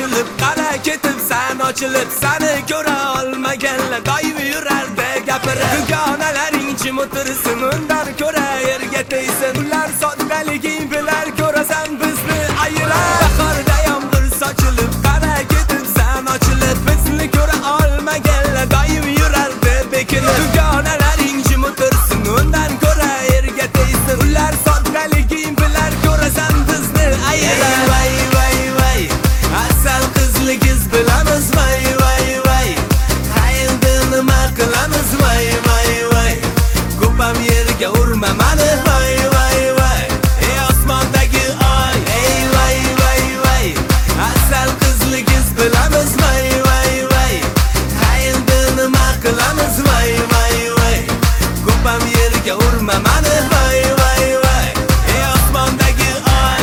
ochilib qara ketib san ochilib seni ko'ra olmaganlar doim yurardi gapirib dugonalaring jim o'tirsin undan ko'ra yerga tegsin ular soddaliging bilan ko'rasan bizni ayirar bahorda yomg'ir sochilib qara ketib san ochilib bizni ko'ra olmaganlar doim yurardi bekinib dugonalaring jim o'tirsin undan ko'ra yerga tegsin ular soddaliging bilan ko'rasan bizni ayirar vay vay vay asal qizligiz bilamiz vay vay vay hayda nima qilamiz vay vay vay ko'pam yerga urma mani vay vay vay ey osmondagi oy ey vay vay vay asal qizligiz bilamiz vay vay vay hayda nima qilamiz vay vay vay ko'pam yerga urma mani vay vay vay ey osmondagi oy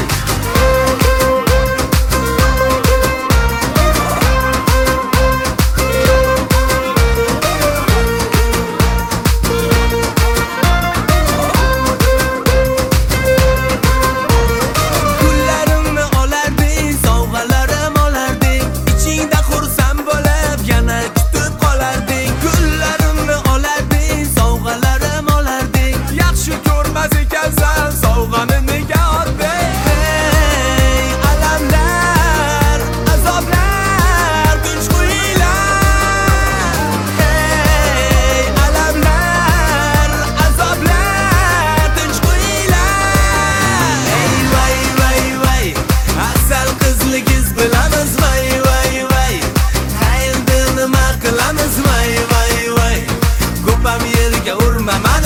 Kullarimni olarding, sovg'alarim olarding, ichingda xursand bo'lib yana kutib qolarding. Kullarimni olarding, sovg'alarim olarding, yaxshi ko'rmas ekansan, sovg'ani nega otding? Hey, alamlar, azoblar, tinch qo'yinglar. Hey, alamlar, azoblar, tinch qo'yinglar. Hey, vay vay vay, asal qizligiz bilamiz vay vay vay. Hayda nima qilamiz vay vay vay. Ko'pam yerga urma